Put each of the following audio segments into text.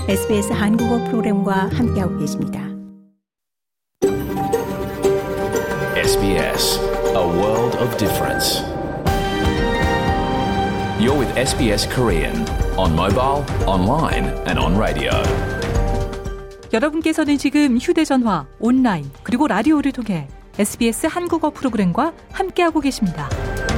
SBS 한국어 프로그램과 함께하고 계십니다. SBS, a world of difference. You're with SBS Korean on mobile, online and on radio. 여러분께서는 지금 휴대전화, 온라인, 그리고 라디오를 통해 SBS 한국어 프로그램과 함께하고 계십니다.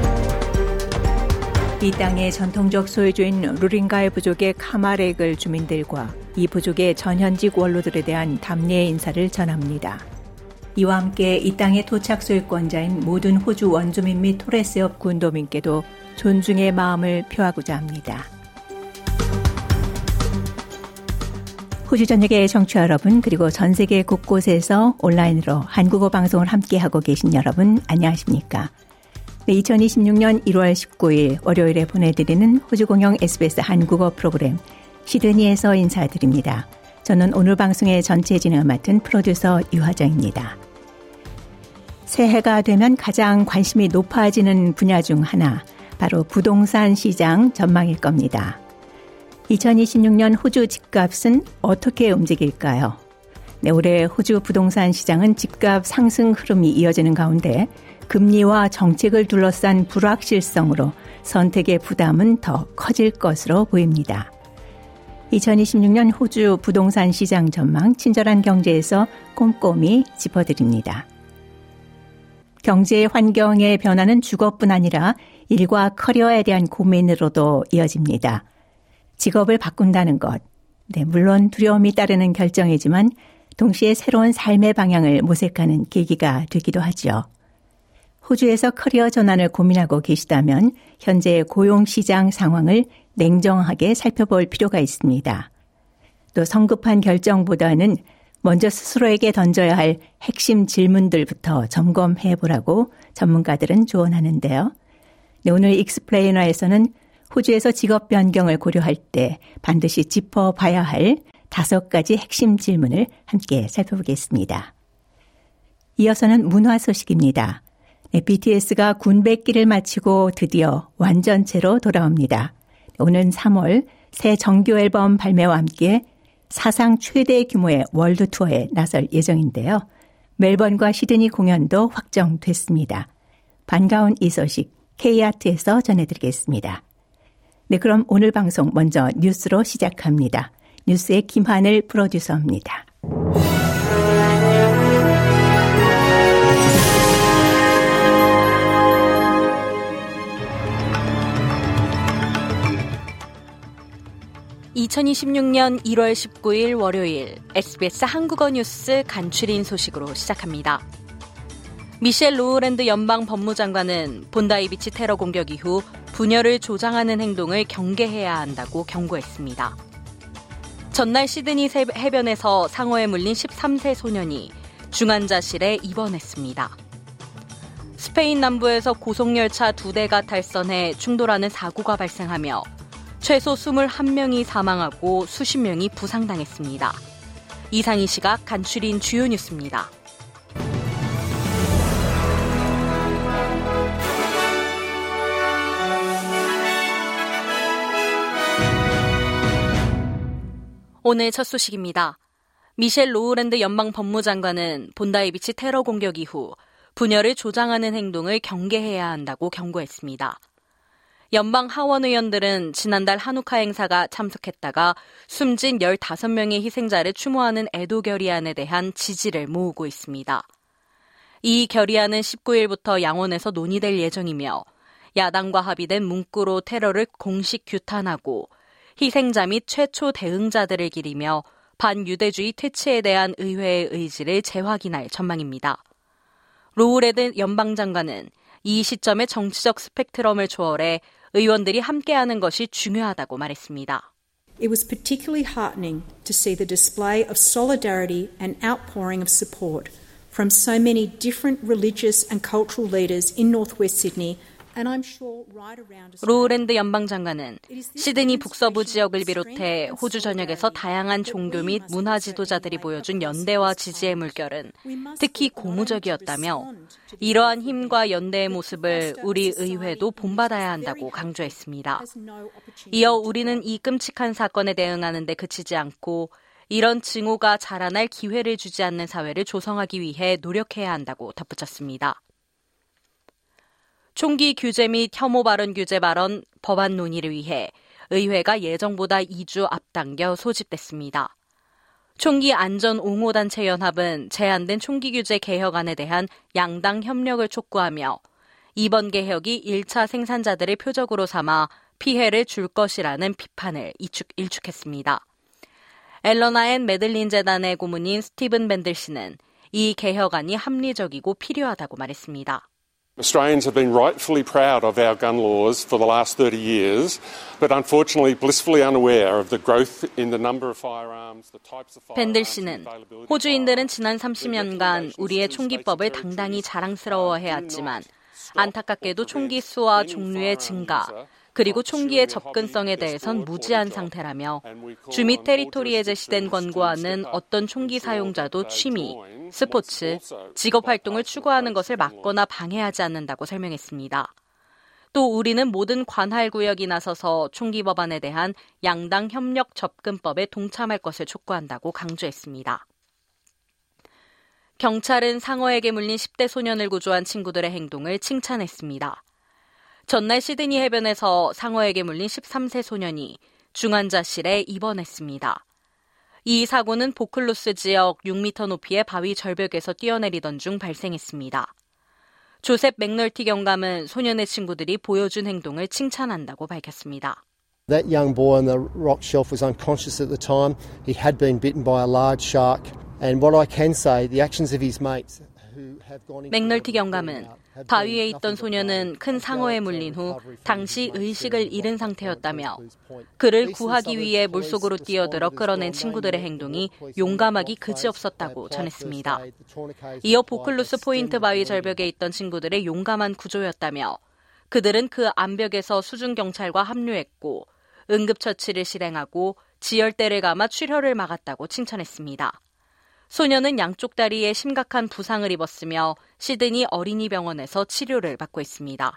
이 땅의 전통적 소유주인 루링가이 부족의 카마렉을 주민들과 이 부족의 전현직 원로들에 대한 담례의 인사를 전합니다. 이와 함께 이 땅의 토착 소유권자인 모든 호주 원주민 및 토레스협 군도민께도 존중의 마음을 표하고자 합니다. 호주 전역의 청취자 여러분, 그리고 전 세계 곳곳에서 온라인으로 한국어 방송을 함께하고 계신 여러분, 안녕하십니까? 네, 2026년 1월 19일 월요일에 보내드리는 호주공영 SBS 한국어 프로그램 시드니에서 인사드립니다. 저는 오늘 방송의 전체 진행을 맡은 프로듀서 유화정입니다. 새해가 되면 가장 관심이 높아지는 분야 중 하나, 바로 부동산 시장 전망일 겁니다. 2026년 호주 집값은 어떻게 움직일까요? 네, 올해 호주 부동산 시장은 집값 상승 흐름이 이어지는 가운데 금리와 정책을 둘러싼 불확실성으로 선택의 부담은 더 커질 것으로 보입니다. 2026년 호주 부동산 시장 전망 친절한 경제에서 꼼꼼히 짚어드립니다. 경제 환경의 변화는 주거뿐 아니라 일과 커리어에 대한 고민으로도 이어집니다. 직업을 바꾼다는 것, 네, 물론 두려움이 따르는 결정이지만 동시에 새로운 삶의 방향을 모색하는 계기가 되기도 하죠. 호주에서 커리어 전환을 고민하고 계시다면 현재의 고용시장 상황을 냉정하게 살펴볼 필요가 있습니다. 또 성급한 결정보다는 먼저 스스로에게 던져야 할 핵심 질문들부터 점검해 보라고 전문가들은 조언하는데요. 네, 오늘 익스플레이너에서는 호주에서 직업 변경을 고려할 때 반드시 짚어봐야 할 5가지 핵심 질문을 함께 살펴보겠습니다. 이어서는 문화 소식입니다. 네, BTS가 군백기를 마치고 드디어 완전체로 돌아옵니다. 오는 3월 새 정규 앨범 발매와 함께 사상 최대 규모의 월드 투어에 나설 예정인데요. 멜번과 시드니 공연도 확정됐습니다. 반가운 이 소식 K아트에서 전해드리겠습니다. 네, 그럼 오늘 방송 먼저 뉴스로 시작합니다. 뉴스의 김하늘 프로듀서입니다. (2026년 1월 19일) 월요일 SBS 한국어 뉴스 간추린 소식으로 시작합니다. 미셸 로우랜드 연방 법무장관은 본다이 비치 테러 공격 이후 분열을 조장하는 행동을 경계해야 한다고 경고했습니다. 전날 시드니 해변에서 상어에 물린 13세 소년이 중환자실에 입원했습니다. 스페인 남부에서 고속열차 2대가 탈선해 충돌하는 사고가 발생하며 최소 21명이 사망하고 수십 명이 부상당했습니다. 이상 이 시각 간추린 주요 뉴스입니다. 오늘 첫 소식입니다. 미셸 로우랜드 연방 법무장관은 본다이 비치 테러 공격 이후 분열을 조장하는 행동을 경계해야 한다고 경고했습니다. 연방 하원 의원들은 지난달 한우카 행사가 참석했다가 숨진 15명의 희생자를 추모하는 애도 결의안에 대한 지지를 모으고 있습니다. 이 결의안은 19일부터 양원에서 논의될 예정이며 야당과 합의된 문구로 테러를 공식 규탄하고 희생자 및 최초 대응자들을 기리며 반유대주의 퇴치에 대한 의회의 의지를 재확인할 전망입니다. 로우레드 연방장관은 이 시점에 정치적 스펙트럼을 초월해 의원들이 함께하는 것이 중요하다고 말했습니다. It was particularly heartening to see the display of solidarity and outpouring of support from so many different religious and cultural leaders in North West Sydney 로우랜드 연방장관은 시드니 북서부 지역을 비롯해 호주 전역에서 다양한 종교 및 문화 지도자들이 보여준 연대와 지지의 물결은 특히 고무적이었다며 이러한 힘과 연대의 모습을 우리 의회도 본받아야 한다고 강조했습니다. 이어 우리는 이 끔찍한 사건에 대응하는 데 그치지 않고 이런 증오가 자라날 기회를 주지 않는 사회를 조성하기 위해 노력해야 한다고 덧붙였습니다. 총기 규제 및 혐오 발언 규제 발언 법안 논의를 위해 의회가 예정보다 2주 앞당겨 소집됐습니다. 총기 안전 옹호 단체 연합은 제한된 총기 규제 개혁안에 대한 양당 협력을 촉구하며 이번 개혁이 1차 생산자들의 표적으로 삼아 피해를 줄 것이라는 비판을 일축했습니다. 엘러나 앤 매들린 재단의 고문인 스티븐 밴들 씨는 이 개혁안이 합리적이고 필요하다고 말했습니다. Australians have been rightfully proud of our gun laws for the last 30 years, but unfortunately blissfully unaware of the growth in the number of firearms, the types of firearms. 밴들 씨는 호주인들은 지난 30년간 우리의 총기법을 당당히 자랑스러워해왔지만 안타깝게도 총기 수와 종류의 증가, 그리고 총기의 접근성에 대해선 무지한 상태라며 주미 테리토리에 제시된 권고안은 어떤 총기 사용자도 취미, 스포츠, 직업 활동을 추구하는 것을 막거나 방해하지 않는다고 설명했습니다. 또 우리는 모든 관할 구역이 나서서 총기 법안에 대한 양당 협력 접근법에 동참할 것을 촉구한다고 강조했습니다. 경찰은 상어에게 물린 10대 소년을 구조한 친구들의 행동을 칭찬했습니다. 전날 시드니 해변에서 상어에게 물린 13세 소년이 중환자실에 입원했습니다. 이 사고는 보클루스 지역 6m 높이의 바위 절벽에서 뛰어내리던 중 발생했습니다. 조셉 맥널티 경감은 소년의 친구들이 보여준 행동을 칭찬한다고 밝혔습니다. That young boy on the rock shelf was unconscious at the time. He had been bitten by a large shark. And what I can say, the actions of his mates 맥널티 경감은 바위에 있던 소년은 큰 상어에 물린 후 당시 의식을 잃은 상태였다며 그를 구하기 위해 물속으로 뛰어들어 끌어낸 친구들의 행동이 용감하기 그지없었다고 전했습니다. 이어 보클루스 포인트 바위 절벽에 있던 친구들의 용감한 구조였다며 그들은 그 암벽에서 수중경찰과 합류했고 응급처치를 실행하고 지혈대를 감아 출혈을 막았다고 칭찬했습니다. 소년은 양쪽 다리에 심각한 부상을 입었으며 시드니 어린이병원에서 치료를 받고 있습니다.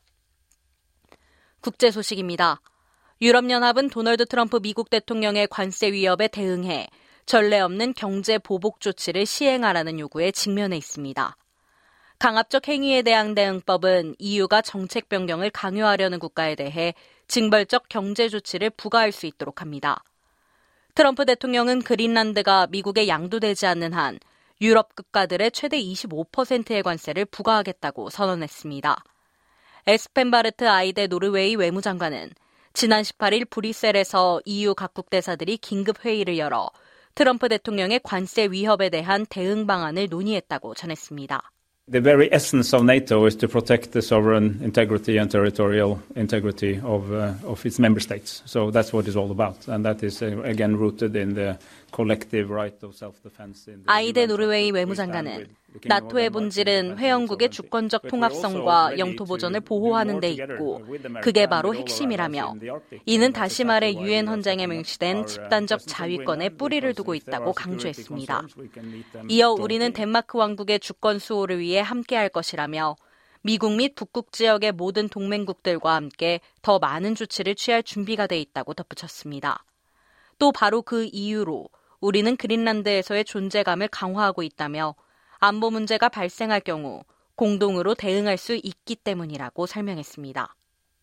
국제 소식입니다. 유럽연합은 도널드 트럼프 미국 대통령의 관세 위협에 대응해 전례 없는 경제 보복 조치를 시행하라는 요구에 직면해 있습니다. 강압적 행위에 대한 대응법은 EU가 정책 변경을 강요하려는 국가에 대해 징벌적 경제 조치를 부과할 수 있도록 합니다. 트럼프 대통령은 그린란드가 미국에 양도되지 않는 한 유럽 국가들의 최대 25%의 관세를 부과하겠다고 선언했습니다. 에스펜 바르트 아이데 노르웨이 외무장관은 지난 18일 브뤼셀에서 EU 각국 대사들이 긴급 회의를 열어 트럼프 대통령의 관세 위협에 대한 대응 방안을 논의했다고 전했습니다. The very essence of NATO is to protect the sovereign integrity and territorial integrity of its member states. So that's what it's all about. And that is, again, rooted in the collective right of self-defense. 아이데 노르웨이 외무장관은 나토의 본질은 회원국의 주권적 통합성과 영토 보존을 보호하는 데 있고 그게 바로 핵심이라며 이는 다시 말해 유엔 헌장에 명시된 집단적 자위권에 뿌리를 두고 있다고 강조했습니다. 이어 우리는 덴마크 왕국의 주권 수호를 위해 함께할 것이라며 미국 및 북극 지역의 모든 동맹국들과 함께 더 많은 조치를 취할 준비가 돼 있다고 덧붙였습니다. 또 바로 그 이유로 우리는 그린란드에서의 존재감을 강화하고 있다며 안보 문제가 발생할 경우 공동으로 대응할 수 있기 때문이라고 설명했습니다.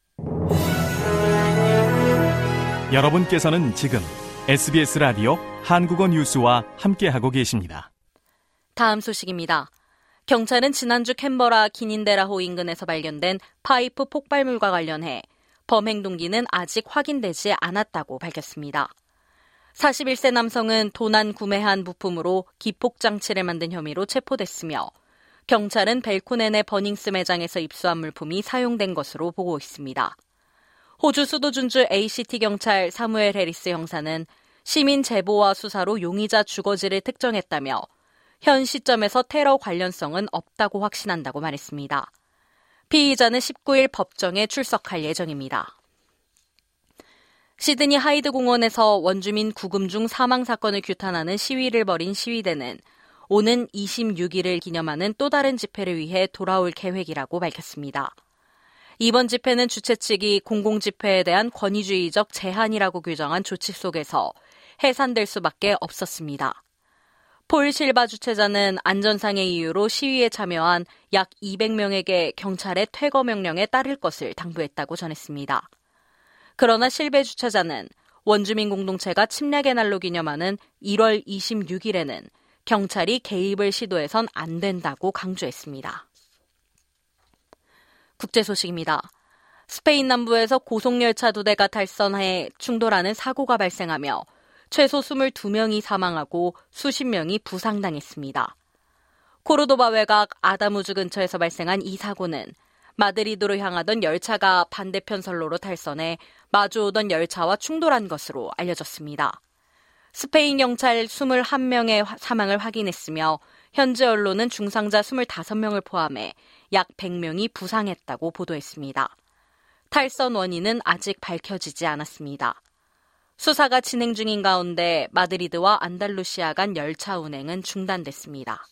여러분께서는 지금 SBS 라디오 한국어 뉴스와 함께하고 계십니다. 다음 소식입니다. 경찰은 지난주 캔버라 기닌데라호 인근에서 발견된 파이프 폭발물과 관련해 범행 동기는 아직 확인되지 않았다고 밝혔습니다. 41세 남성은 도난 구매한 부품으로 기폭장치를 만든 혐의로 체포됐으며 경찰은 벨코넨의 버닝스 매장에서 입수한 물품이 사용된 것으로 보고 있습니다. 호주 수도준주 ACT 경찰 사무엘 해리스 형사는 시민 제보와 수사로 용의자 주거지를 특정했다며 현 시점에서 테러 관련성은 없다고 확신한다고 말했습니다. 피의자는 19일 법정에 출석할 예정입니다. 시드니 하이드 공원에서 원주민 구금 중 사망 사건을 규탄하는 시위를 벌인 시위대는 오는 26일을 기념하는 또 다른 집회를 위해 돌아올 계획이라고 밝혔습니다. 이번 집회는 주최 측이 공공집회에 대한 권위주의적 제한이라고 규정한 조치 속에서 해산될 수밖에 없었습니다. 폴 실바 주최자는 안전상의 이유로 시위에 참여한 약 200명에게 경찰의 퇴거 명령에 따를 것을 당부했다고 전했습니다. 그러나 실베 주최자는 원주민 공동체가 침략의 날로 기념하는 1월 26일에는 경찰이 개입을 시도해선 안 된다고 강조했습니다. 국제 소식입니다. 스페인 남부에서 고속열차 2대가 탈선해 충돌하는 사고가 발생하며 최소 22명이 사망하고 수십 명이 부상당했습니다. 코르도바 외곽 아다무즈 근처에서 발생한 이 사고는 마드리드로 향하던 열차가 반대편 선로로 탈선해 마주오던 열차와 충돌한 것으로 알려졌습니다. 스페인 경찰 21명의 사망을 확인했으며 현지 언론은 중상자 25명을 포함해 약 100명이 부상했다고 보도했습니다. 탈선 원인은 아직 밝혀지지 않았습니다. 수사가 진행 중인 가운데 마드리드와 안달루시아 간 열차 운행은 중단됐습니다.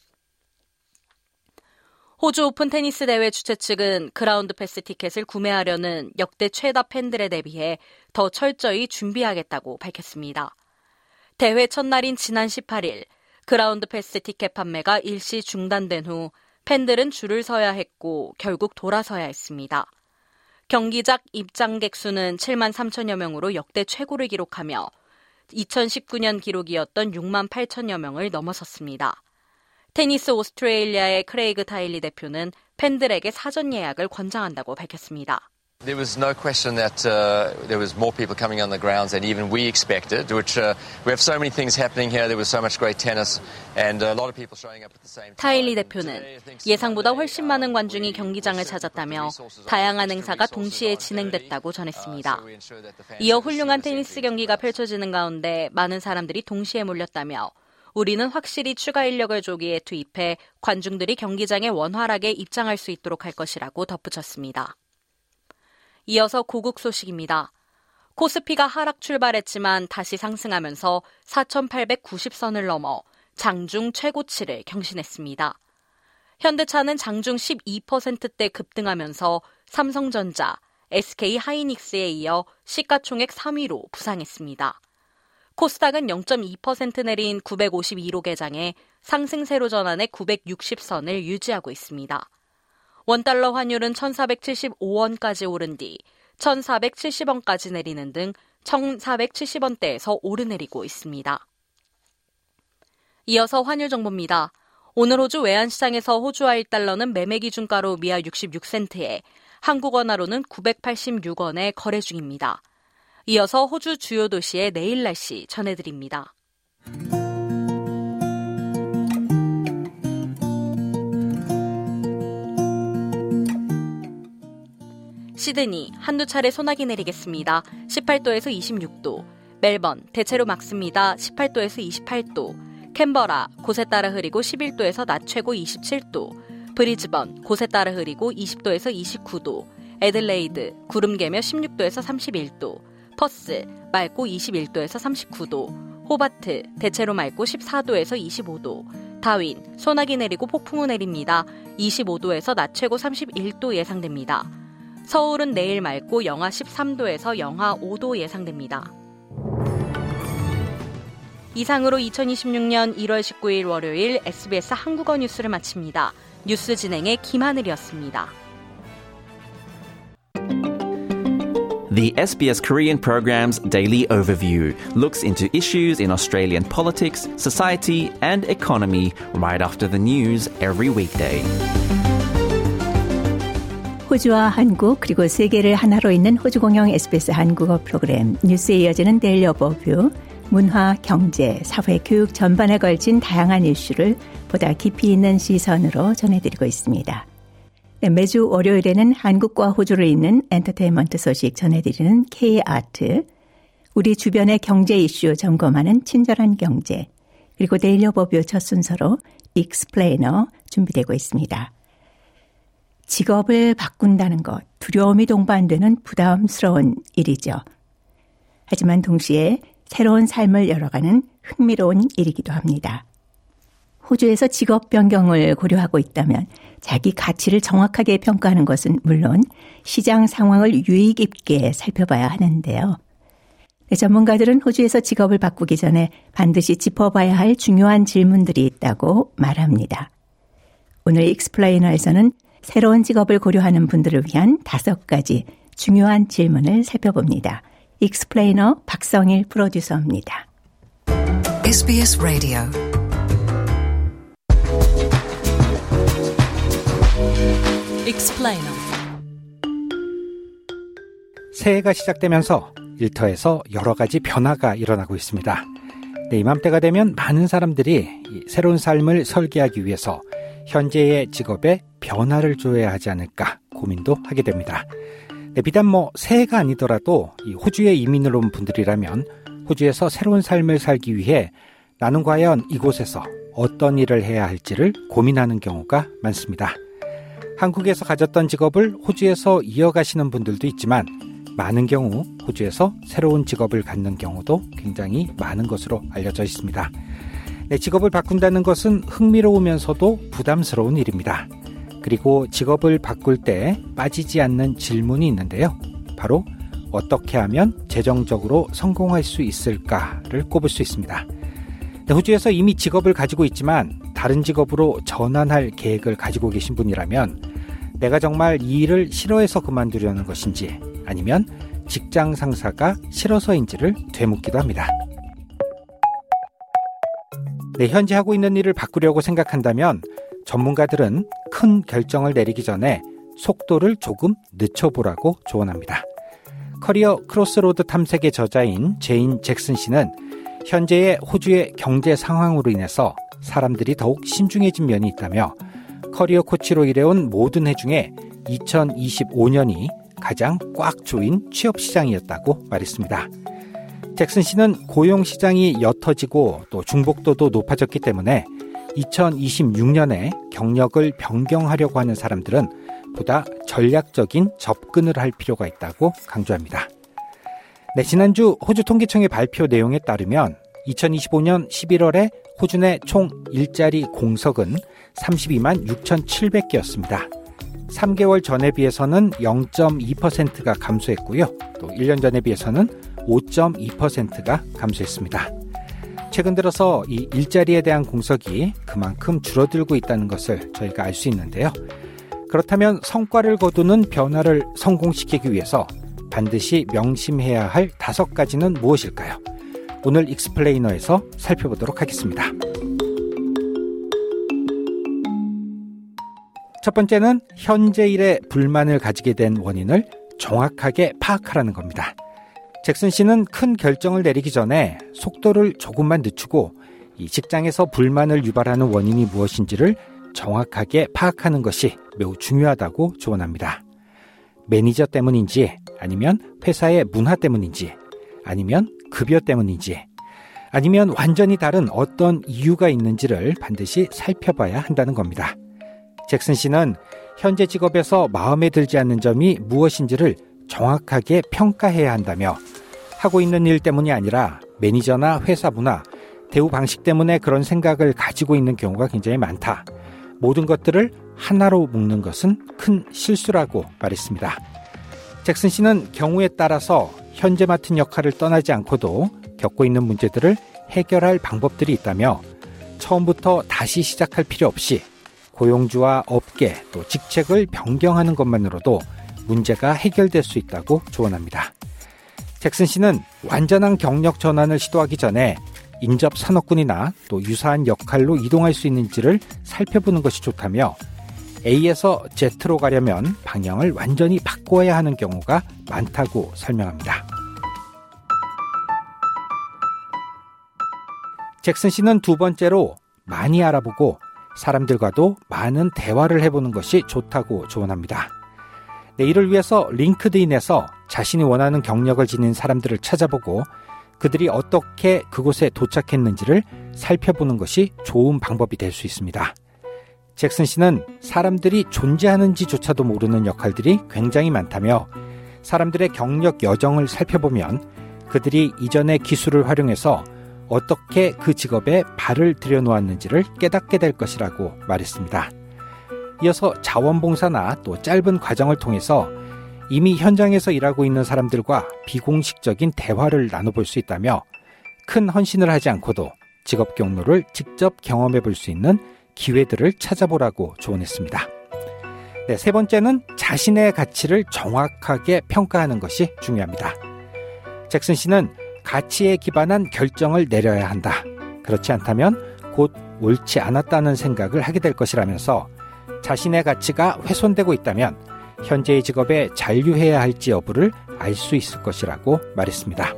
호주 오픈 테니스 대회 주최 측은 그라운드 패스 티켓을 구매하려는 역대 최다 팬들에 대비해 더 철저히 준비하겠다고 밝혔습니다. 대회 첫날인 지난 18일 그라운드 패스 티켓 판매가 일시 중단된 후 팬들은 줄을 서야 했고 결국 돌아서야 했습니다. 경기장 입장객 수는 7만 3천여 명으로 역대 최고를 기록하며 2019년 기록이었던 6만 8천여 명을 넘어섰습니다. 테니스 오스트레일리아의 크레이그 타일리 대표는 팬들에게 사전 예약을 권장한다고 밝혔습니다. There was no question that there was more people coming on the grounds than even we expected, which we have so many things happening here. There was so much great tennis and a lot of people showing up at the same time. 타일리 대표는 예상보다 훨씬 많은 관중이 경기장을 찾았다며 다양한 행사가 동시에 진행됐다고 전했습니다. 이어 훌륭한 테니스 경기가 펼쳐지는 가운데 많은 사람들이 동시에 몰렸다며 우리는 확실히 추가 인력을 조기에 투입해 관중들이 경기장에 원활하게 입장할 수 있도록 할 것이라고 덧붙였습니다. 이어서 고국 소식입니다. 코스피가 하락 출발했지만 다시 상승하면서 4,890선을 넘어 장중 최고치를 경신했습니다. 현대차는 장중 12%대 급등하면서 삼성전자, SK하이닉스에 이어 시가총액 3위로 부상했습니다. 코스닥은 0.2% 내린 952로 개장해 상승세로 전환해 960선을 유지하고 있습니다. 원달러 환율은 1,475원까지 오른 뒤 1,470원까지 내리는 등 1,470원대에서 오르내리고 있습니다. 이어서 환율 정보입니다. 오늘 호주 외환시장에서 호주화 1달러는 매매 기준가로 미아 66센트에 한국 원화로는 986원에 거래 중입니다. 이어서 호주 주요 도시의 내일 날씨 전해드립니다. 시드니 한두 차례 소나기 내리겠습니다. 18도에서 26도. 멜번 대체로 맑습니다. 18도에서 28도. 캔버라 곳에 따라 흐리고 11도에서 낮 최고 27도. 브리즈번 곳에 따라 흐리고 20도에서 29도. 애들레이드 구름 개며 16도에서 31도. 퍼스 맑고 21도에서 39도. 호바트 대체로 맑고 14도에서 25도. 다윈 소나기 내리고 폭풍우 내립니다. 25도에서 낮 최고 31도 예상됩니다. 서울은 내일 맑고 영하 13도에서 영하 5도 예상됩니다. 이상으로 2026년 1월 19일 월요일 SBS 한국어 뉴스를 마칩니다. 뉴스 진행의 김하늘이었습니다. The SBS Korean program's Daily Overview looks into issues in Australian politics, society and economy right after the news every weekday. 호주와 한국 그리고 세계를 하나로 잇는 호주공영 SBS 한국어 프로그램 뉴스에 이어지는 데일리 오버뷰, 문화, 경제, 사회, 교육 전반에 걸친 다양한 이슈를 보다 깊이 있는 시선으로 전해드리고 있습니다. 네, 매주 월요일에는 한국과 호주를 잇는 엔터테인먼트 소식 전해드리는 K-아트, 우리 주변의 경제 이슈 점검하는 친절한 경제, 그리고 데일리 오버뷰 첫 순서로 익스플레이너 준비되고 있습니다. 직업을 바꾼다는 것, 두려움이 동반되는 부담스러운 일이죠. 하지만 동시에 새로운 삶을 열어가는 흥미로운 일이기도 합니다. 호주에서 직업 변경을 고려하고 있다면 자기 가치를 정확하게 평가하는 것은 물론 시장 상황을 유의 깊게 살펴봐야 하는데요. 전문가들은 호주에서 직업을 바꾸기 전에 반드시 짚어봐야 할 중요한 질문들이 있다고 말합니다. 오늘 익스플레이너에서는 새로운 직업을 고려하는 분들을 위한 5가지 중요한 질문을 살펴봅니다. 익스플레이너 박성일 프로듀서입니다. SBS Radio 익스플레이너 새해가 시작되면서 일터에서 여러 가지 변화가 일어나고 있습니다. 이맘때가 되면 많은 사람들이 새로운 삶을 설계하기 위해서 현재의 직업에 변화를 줘야 하지 않을까 고민도 하게 됩니다. 비단 새해가 아니더라도 이 호주에 이민을 온 분들이라면 호주에서 새로운 삶을 살기 위해 나는 과연 이곳에서 어떤 일을 해야 할지를 고민하는 경우가 많습니다. 한국에서 가졌던 직업을 호주에서 이어가시는 분들도 있지만 많은 경우 호주에서 새로운 직업을 갖는 경우도 굉장히 많은 것으로 알려져 있습니다. 직업을 바꾼다는 것은 흥미로우면서도 부담스러운 일입니다. 그리고 직업을 바꿀 때 빠지지 않는 질문이 있는데요. 바로 어떻게 하면 재정적으로 성공할 수 있을까를 꼽을 수 있습니다. 호주에서 이미 직업을 가지고 있지만 다른 직업으로 전환할 계획을 가지고 계신 분이라면 내가 정말 이 일을 싫어해서 그만두려는 것인지 아니면 직장 상사가 싫어서인지를 되묻기도 합니다. 현재 하고 있는 일을 바꾸려고 생각한다면 전문가들은 큰 결정을 내리기 전에 속도를 조금 늦춰보라고 조언합니다. 커리어 크로스로드 탐색의 저자인 제인 잭슨 씨는 현재의 호주의 경제 상황으로 인해서 사람들이 더욱 신중해진 면이 있다며 커리어 코치로 일해온 모든 해 중에 2025년이 가장 꽉 조인 취업 시장이었다고 말했습니다. 잭슨 씨는 고용 시장이 옅어지고 또 중복도도 높아졌기 때문에 2026년에 경력을 변경하려고 하는 사람들은 보다 전략적인 접근을 할 필요가 있다고 강조합니다. 지난주 호주 통계청의 발표 내용에 따르면 2025년 11월에 호주 내 총 일자리 공석은 32만 6,700개였습니다. 3개월 전에 비해서는 0.2%가 감소했고요. 또 1년 전에 비해서는 5.2%가 감소했습니다. 최근 들어서 이 일자리에 대한 공석이 그만큼 줄어들고 있다는 것을 저희가 알 수 있는데요. 그렇다면 성과를 거두는 변화를 성공시키기 위해서 반드시 명심해야 할 5가지는 무엇일까요? 오늘 익스플레이너에서 살펴보도록 하겠습니다. 첫 번째는 현재 일에 불만을 가지게 된 원인을 정확하게 파악하라는 겁니다. 잭슨 씨는 큰 결정을 내리기 전에 속도를 조금만 늦추고 이 직장에서 불만을 유발하는 원인이 무엇인지를 정확하게 파악하는 것이 매우 중요하다고 조언합니다. 매니저 때문인지 아니면 회사의 문화 때문인지 아니면 급여 때문인지 아니면 완전히 다른 어떤 이유가 있는지를 반드시 살펴봐야 한다는 겁니다. 잭슨 씨는 현재 직업에서 마음에 들지 않는 점이 무엇인지를 정확하게 평가해야 한다며 하고 있는 일 때문이 아니라 매니저나 회사 문화, 대우 방식 때문에 그런 생각을 가지고 있는 경우가 굉장히 많다. 모든 것들을 하나로 묶는 것은 큰 실수라고 말했습니다. 잭슨 씨는 경우에 따라서 현재 맡은 역할을 떠나지 않고도 겪고 있는 문제들을 해결할 방법들이 있다며 처음부터 다시 시작할 필요 없이 고용주와 업계 또 직책을 변경하는 것만으로도 문제가 해결될 수 있다고 조언합니다. 잭슨 씨는 완전한 경력 전환을 시도하기 전에 인접 산업군이나 또 유사한 역할로 이동할 수 있는지를 살펴보는 것이 좋다며 A에서 Z로 가려면 방향을 완전히 바꿔야 하는 경우가 많다고 설명합니다. 잭슨 씨는 두 번째로 많이 알아보고 사람들과도 많은 대화를 해보는 것이 좋다고 조언합니다. 이를 위해서 링크드인에서 자신이 원하는 경력을 지닌 사람들을 찾아보고 그들이 어떻게 그곳에 도착했는지를 살펴보는 것이 좋은 방법이 될 수 있습니다. 잭슨 씨는 사람들이 존재하는지조차도 모르는 역할들이 굉장히 많다며 사람들의 경력 여정을 살펴보면 그들이 이전의 기술을 활용해서 어떻게 그 직업에 발을 들여놓았는지를 깨닫게 될 것이라고 말했습니다. 이어서 자원봉사나 또 짧은 과정을 통해서 이미 현장에서 일하고 있는 사람들과 비공식적인 대화를 나눠볼 수 있다며 큰 헌신을 하지 않고도 직업 경로를 직접 경험해 볼 수 있는 기회들을 찾아보라고 조언했습니다. 네, 세 번째는 자신의 가치를 정확하게 평가하는 것이 중요합니다. 잭슨 씨는 가치에 기반한 결정을 내려야 한다. 그렇지 않다면 곧 옳지 않았다는 생각을 하게 될 것이라면서 자신의 가치가 훼손되고 있다면 현재의 직업에 잔류해야 할지 여부를 알 수 있을 것이라고 말했습니다.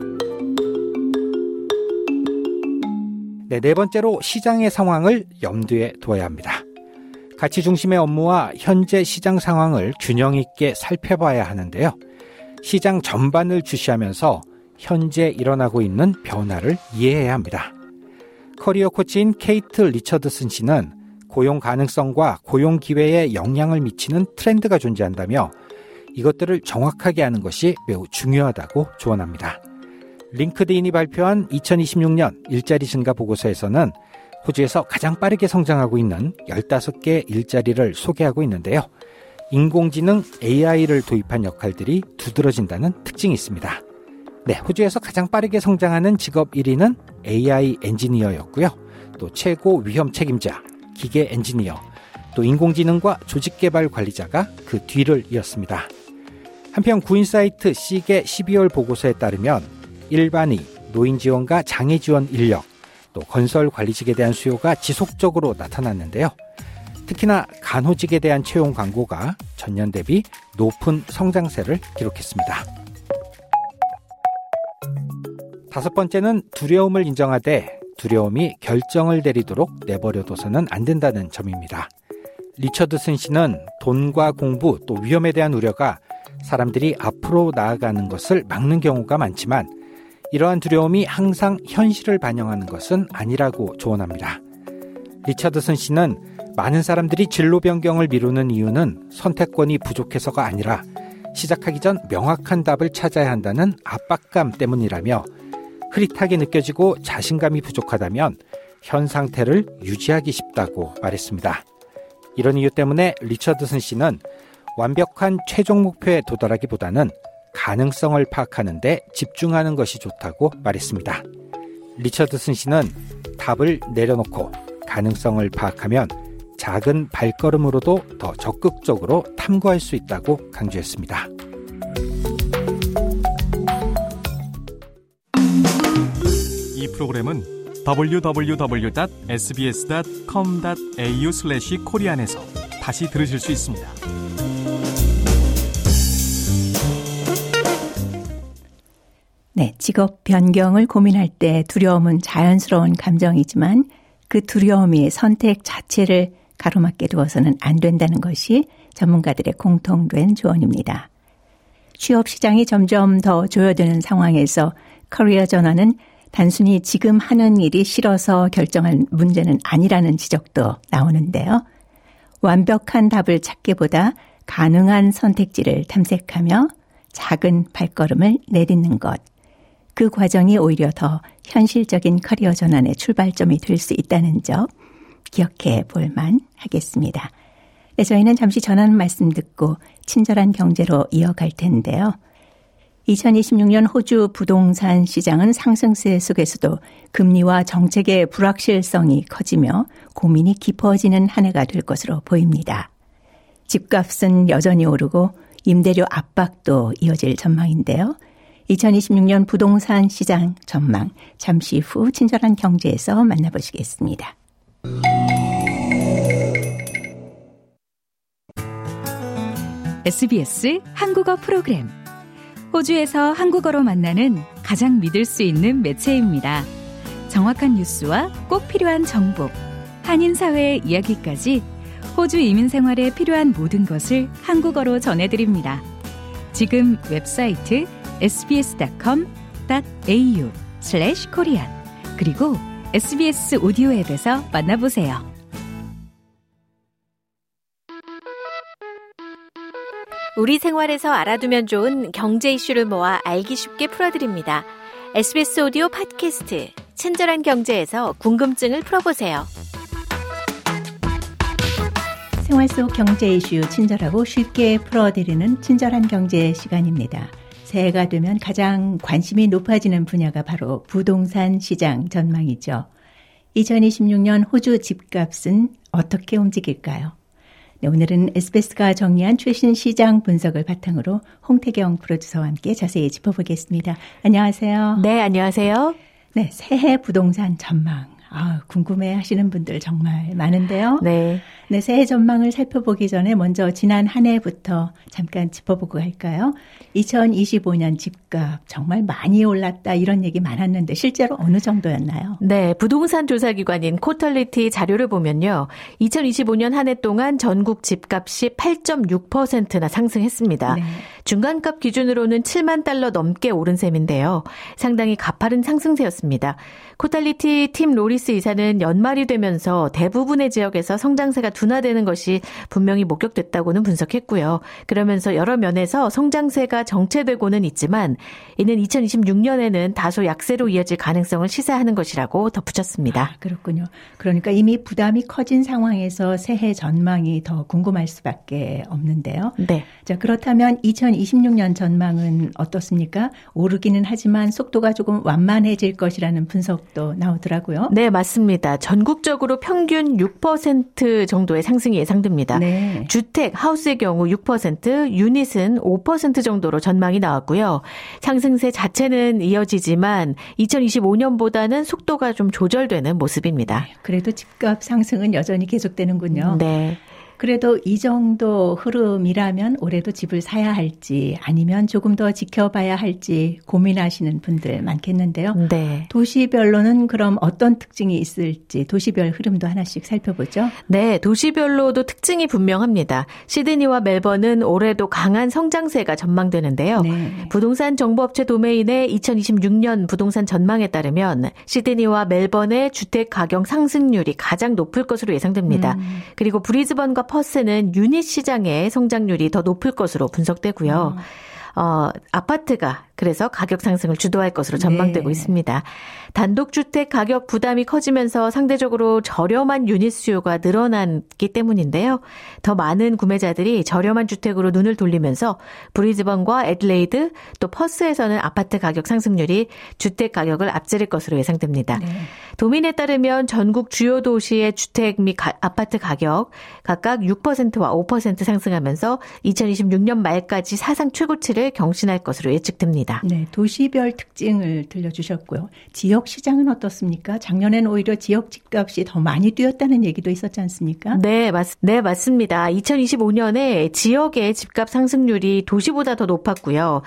네 번째로 시장의 상황을 염두에 두어야 합니다. 가치 중심의 업무와 현재 시장 상황을 균형 있게 살펴봐야 하는데요. 시장 전반을 주시하면서 현재 일어나고 있는 변화를 이해해야 합니다. 커리어 코치인 케이트 리처드슨 씨는 고용 가능성과 고용 기회에 영향을 미치는 트렌드가 존재한다며 이것들을 정확하게 아는 것이 매우 중요하다고 조언합니다. 링크드인이 발표한 2026년 일자리 증가 보고서에서는 호주에서 가장 빠르게 성장하고 있는 15개 일자리를 소개하고 있는데요. 인공지능 AI를 도입한 역할들이 두드러진다는 특징이 있습니다. 네, 호주에서 가장 빠르게 성장하는 직업 1위는 AI 엔지니어였고요. 또 최고 위험 책임자, 기계 엔지니어, 또 인공지능과 조직개발 관리자가 그 뒤를 이었습니다. 한편 구인 사이트 시계 12월 보고서에 따르면 일반의, 노인 지원과 장애 지원 인력, 또 건설 관리직에 대한 수요가 지속적으로 나타났는데요. 특히나 간호직에 대한 채용 광고가 전년 대비 높은 성장세를 기록했습니다. 다섯 번째는 두려움을 인정하되 두려움이 결정을 내리도록 내버려둬서는 안 된다는 점입니다. 리처드슨 씨는 돈과 공부 또 위험에 대한 우려가 사람들이 앞으로 나아가는 것을 막는 경우가 많지만 이러한 두려움이 항상 현실을 반영하는 것은 아니라고 조언합니다. 리처드슨 씨는 많은 사람들이 진로 변경을 미루는 이유는 선택권이 부족해서가 아니라 시작하기 전 명확한 답을 찾아야 한다는 압박감 때문이라며 흐릿하게 느껴지고 자신감이 부족하다면 현 상태를 유지하기 쉽다고 말했습니다. 이런 이유 때문에 리처드슨 씨는 완벽한 최종 목표에 도달하기보다는 가능성을 파악하는 데 집중하는 것이 좋다고 말했습니다. 리처드슨 씨는 답을 내려놓고 가능성을 파악하면 작은 발걸음으로도 더 적극적으로 탐구할 수 있다고 강조했습니다. 이 프로그램은 www.sbs.com.au/korean에서 다시 들으실 수 있습니다. 네, 직업 변경을 고민할 때 두려움은 자연스러운 감정이지만 그 두려움이 선택 자체를 가로막게 두어서는 안 된다는 것이 전문가들의 공통된 조언입니다. 취업 시장이 점점 더 조여드는 상황에서 커리어 전환은 단순히 지금 하는 일이 싫어서 결정한 문제는 아니라는 지적도 나오는데요. 완벽한 답을 찾기보다 가능한 선택지를 탐색하며 작은 발걸음을 내딛는 것. 그 과정이 오히려 더 현실적인 커리어 전환의 출발점이 될 수 있다는 점 기억해 볼만 하겠습니다. 네, 저희는 잠시 전하는 말씀 듣고 친절한 경제로 이어갈 텐데요. 2026년 호주 부동산 시장은 상승세 속에서도 금리와 정책의 불확실성이 커지며 고민이 깊어지는 한 해가 될 것으로 보입니다. 집값은 여전히 오르고 임대료 압박도 이어질 전망인데요. 2026년 부동산 시장 전망 잠시 후 친절한 경제에서 만나보시겠습니다. SBS 한국어 프로그램 호주에서 한국어로 만나는 가장 믿을 수 있는 매체입니다. 정확한 뉴스와 꼭 필요한 정보, 한인 사회의 이야기까지 호주 이민 생활에 필요한 모든 것을 한국어로 전해드립니다. 지금 웹사이트 sbs.com.au/korean 그리고 SBS 오디오 앱에서 만나보세요. 우리 생활에서 알아두면 좋은 경제 이슈를 모아 알기 쉽게 풀어드립니다. SBS 오디오 팟캐스트 친절한 경제에서 궁금증을 풀어보세요. 생활 속 경제 이슈 친절하고 쉽게 풀어드리는 친절한 경제 시간입니다. 새해가 되면 가장 관심이 높아지는 분야가 바로 부동산 시장 전망이죠. 2026년 호주 집값은 어떻게 움직일까요? 네, 오늘은 SBS가 정리한 최신 시장 분석을 바탕으로 홍태경 프로듀서와 함께 자세히 짚어보겠습니다. 안녕하세요. 네, 안녕하세요. 네, 새해 부동산 전망. 궁금해 하시는 분들 정말 많은데요. 네. 네, 새해 전망을 살펴보기 전에 먼저 지난 한 해부터 잠깐 짚어보고 할까요? 2025년 집값 정말 많이 올랐다 이런 얘기 많았는데 실제로 어느 정도였나요? 네, 부동산 조사기관인 코털리티 자료를 보면요. 2025년 한 해 동안 전국 집값이 8.6%나 상승했습니다. 네. 중간값 기준으로는 7만 달러 넘게 오른 셈인데요. 상당히 가파른 상승세였습니다. 코탈리티 팀 로리스 이사는 연말이 되면서 대부분의 지역에서 성장세가 둔화되는 것이 분명히 목격됐다고는 분석했고요. 그러면서 여러 면에서 성장세가 정체되고는 있지만 이는 2026년에는 다소 약세로 이어질 가능성을 시사하는 것이라고 덧붙였습니다. 그렇군요. 그러니까 이미 부담이 커진 상황에서 새해 전망이 더 궁금할 수밖에 없는데요. 네. 자, 그렇다면 2026년 전망은 어떻습니까? 오르기는 하지만 속도가 조금 완만해질 것이라는 분석도 나오더라고요. 네, 맞습니다. 전국적으로 평균 6% 정도의 상승이 예상됩니다. 네. 주택, 하우스의 경우 6%, 유닛은 5% 정도로 전망이 나왔고요. 상승세 자체는 이어지지만 2025년보다는 속도가 좀 조절되는 모습입니다. 그래도 집값 상승은 여전히 계속되는군요. 네. 그래도 이 정도 흐름이라면 올해도 집을 사야 할지 아니면 조금 더 지켜봐야 할지 고민하시는 분들 많겠는데요. 네. 도시별로는 그럼 어떤 특징이 있을지 도시별 흐름도 하나씩 살펴보죠. 네, 도시별로도 특징이 분명합니다. 시드니와 멜번은 올해도 강한 성장세가 전망되는데요. 네. 부동산 정보업체 도메인의 2026년 부동산 전망에 따르면 시드니와 멜번의 주택 가격 상승률이 가장 높을 것으로 예상됩니다. 그리고 브리즈번과 퍼스는 유닛 시장의 성장률이 더 높을 것으로 분석되고요. 아파트가 그래서 가격 상승을 주도할 것으로 전망되고 있습니다. 단독주택 가격 부담이 커지면서 상대적으로 저렴한 유닛 수요가 늘어났기 때문인데요. 더 많은 구매자들이 저렴한 주택으로 눈을 돌리면서 브리즈번과 애들레이드 또 퍼스에서는 아파트 가격 상승률이 주택 가격을 앞지를 것으로 예상됩니다. 네. 도민에 따르면 전국 주요 도시의 주택 및 아파트 가격 각각 6%와 5% 상승하면서 2026년 말까지 사상 최고치를 경신할 것으로 예측됩니다. 네, 도시별 특징을 들려주셨고요. 지역 시장은 어떻습니까? 작년엔 오히려 지역 집값이 더 많이 뛰었다는 얘기도 있었지 않습니까? 네, 맞습니다. 2025년에 지역의 집값 상승률이 도시보다 더 높았고요.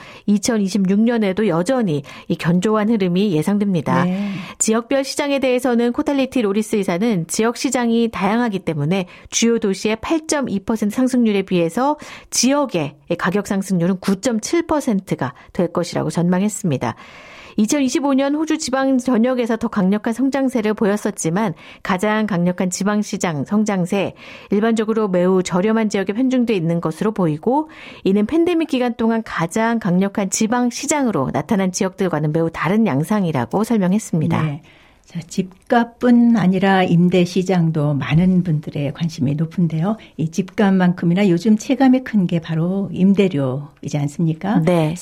2026년에도 여전히 이 견조한 흐름이 예상됩니다. 네. 지역별 시장에 대해서는 코탈리티 로리스 이사는 지역 시장이 다양하기 때문에 주요 도시의 8.2% 상승률에 비해서 지역의 가격 상승률은 9.7%가 될 것이라고 전망했습니다. 2025년 호주 지방 전역에서 더 강력한 성장세를 보였었지만 가장 강력한 지방시장 성장세, 일반적으로 매우 저렴한 지역에 편중돼 있는 것으로 보이고 이는 팬데믹 기간 동안 가장 강력한 지방시장으로 나타난 지역들과는 매우 다른 양상이라고 설명했습니다. 네. 자, 집값뿐 아니라 임대 시장도 많은 분들의 관심이 높은데요. 이 집값만큼이나 요즘 체감이 큰 게 바로 임대료이지 않습니까? 네.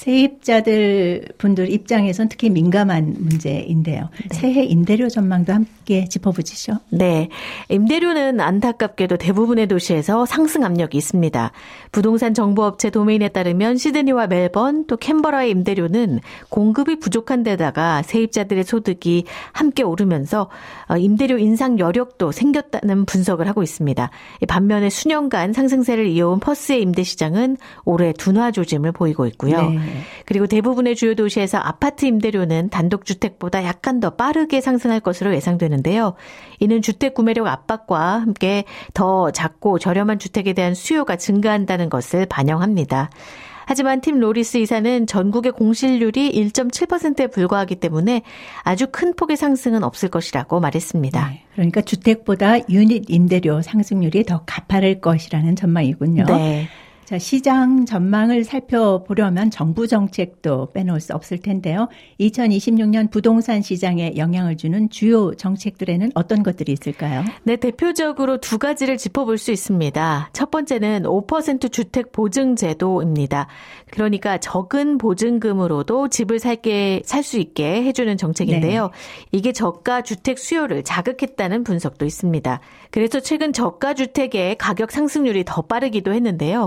세입자들 분들 입장에선 특히 민감한 문제인데요. 네. 새해 임대료 전망도 함께 짚어보시죠. 네. 임대료는 안타깝게도 대부분의 도시에서 상승 압력이 있습니다. 부동산 정보업체 도메인에 따르면 시드니와 멜번 또 캔버라의 임대료는 공급이 부족한 데다가 세입자들의 소득이 함께 오르면서 임대료 인상 여력도 생겼다는 분석을 하고 있습니다. 반면에 수년간 상승세를 이어온 퍼스의 임대시장은 올해 둔화 조짐을 보이고 있고요. 네. 그리고 대부분의 주요 도시에서 아파트 임대료는 단독주택보다 약간 더 빠르게 상승할 것으로 예상되는데요. 이는 주택 구매력 압박과 함께 더 작고 저렴한 주택에 대한 수요가 증가한다는 것을 반영합니다. 하지만 팀 로리스 이사는 전국의 공실률이 1.7%에 불과하기 때문에 아주 큰 폭의 상승은 없을 것이라고 말했습니다. 네, 그러니까 주택보다 유닛 임대료 상승률이 더 가파를 것이라는 전망이군요. 네. 자, 자, 시장 전망을 살펴보려면 정부 정책도 빼놓을 수 없을 텐데요. 2026년 부동산 시장에 영향을 주는 주요 정책들에는 어떤 것들이 있을까요? 네, 대표적으로 두 가지를 짚어볼 수 있습니다. 첫 번째는 5% 주택 보증 제도입니다. 그러니까 적은 보증금으로도 집을 살 수 있게 해주는 정책인데요. 네. 이게 저가 주택 수요를 자극했다는 분석도 있습니다. 그래서 최근 저가 주택의 가격 상승률이 더 빠르기도 했는데요.